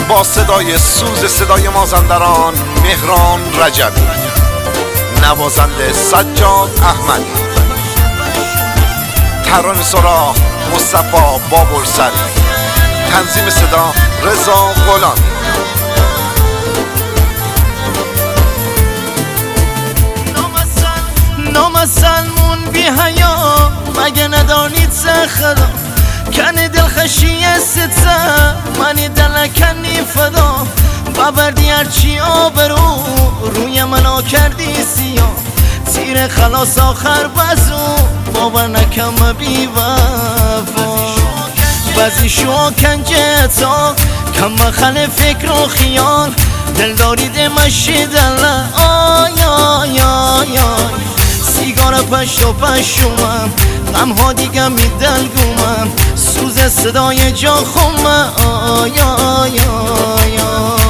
با صدای سوز صدای مازندران مهران رجبی، نوازنده سجاد احمدی، ترانه سرا مصطفی بابرسری، تنظیم صدا رضا غلامی. نامسلمون بی حیا مگه ندانید خدا کنی دل خشی ستزه منی دلکنی فدا ببردی هرچی آبرو روی منو کردی سیاه تیر خلاص آخر بزو باور نکم بی وفا بعضی شو کنجه تا کم خل فکر و خیال دل دارید مشی دل آی آی آی آی سیگار پشت و پشومم غم ها دیگه میدلگومم سوز صدای جا خومه آی آی آی آی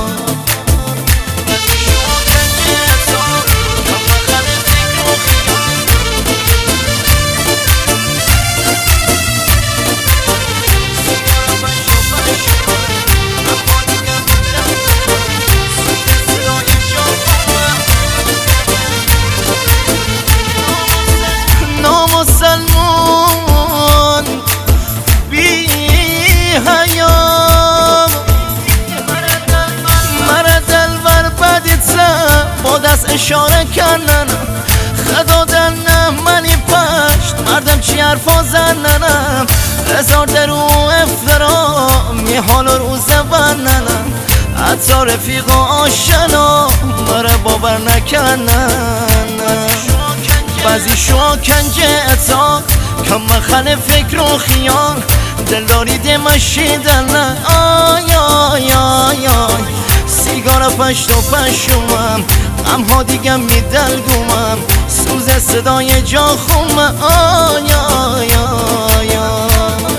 نامسلمون بی حیام مرا دلبر بدید زن با دست اشاره کردن خدا دنم منی پشت مردم چی حرفا زننم هزار درو افترا می حال و روزه بننم حتی رفیق و آشنا مرا باور نکنن بعضی شو کنجه اتا کم خل فکر و خیال دل دارید مشی دل آی آی آی آی سیگار پشت و پشومم غم ها دیگه میدلگومم سوز صدای جا خومه آی آی آی آی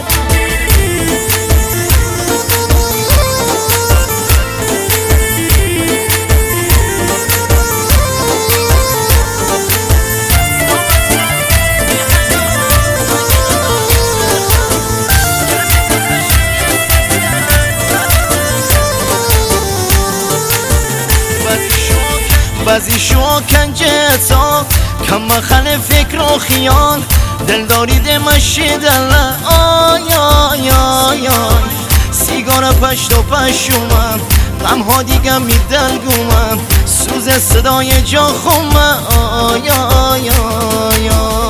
بعضی شو کنجه تا کم خل فکر و خیال دل دارید مشی دل آی آی آی آی سیگار پشت و پشومم غم ها دیگه میدلگومم سوز صدای جا خومه آی آی آی آی